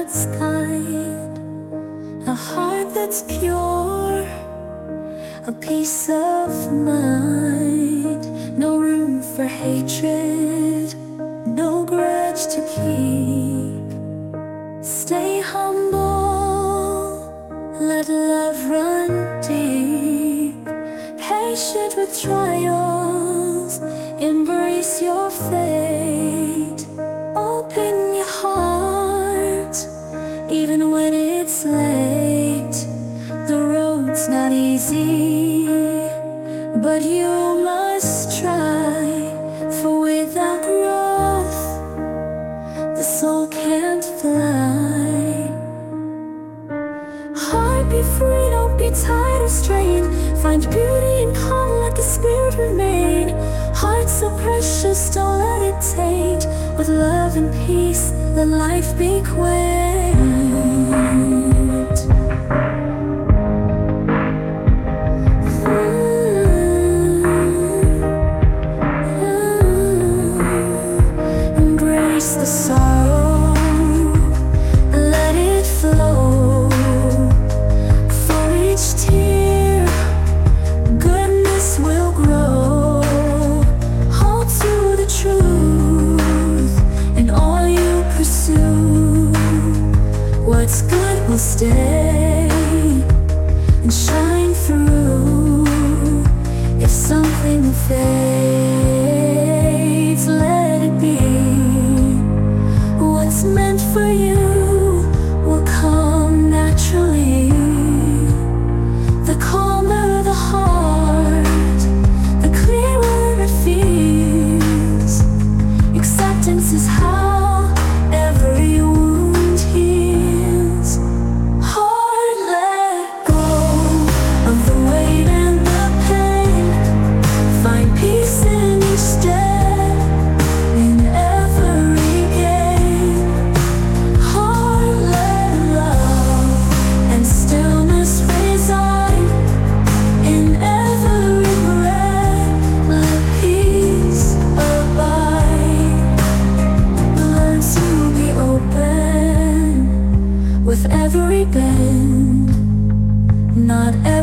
that's kind, a heart that's pure, a peace of mind. No room for hatred, no grudge to keep. Stay humble, let love run deep. Patient with trials, embrace your fate. Open your heart, even when it's late. The road's not easy, but you must try. For without growth, the soul can't fly. Heart, be free, don't be tied or strained. Find beauty and calm, let the spirit remain. Heart so precious, don't let it taint. With love and peace, let life be quaint. Embrace the sorrow, let it flow. For each tear, goodness will grow. Hold to the truth in all you pursue. What's good will stay and shine through. If something fades, let it be. What's meant for you will come naturally. The calmer the heart, the clearer it feels. Acceptance is how every wound heals. Heart, let go of the weight and the pain. Find peace in each step, in every gain. Heart, let love and stillness reside. In every breath, let peace abide. Learn to be open with every bend, not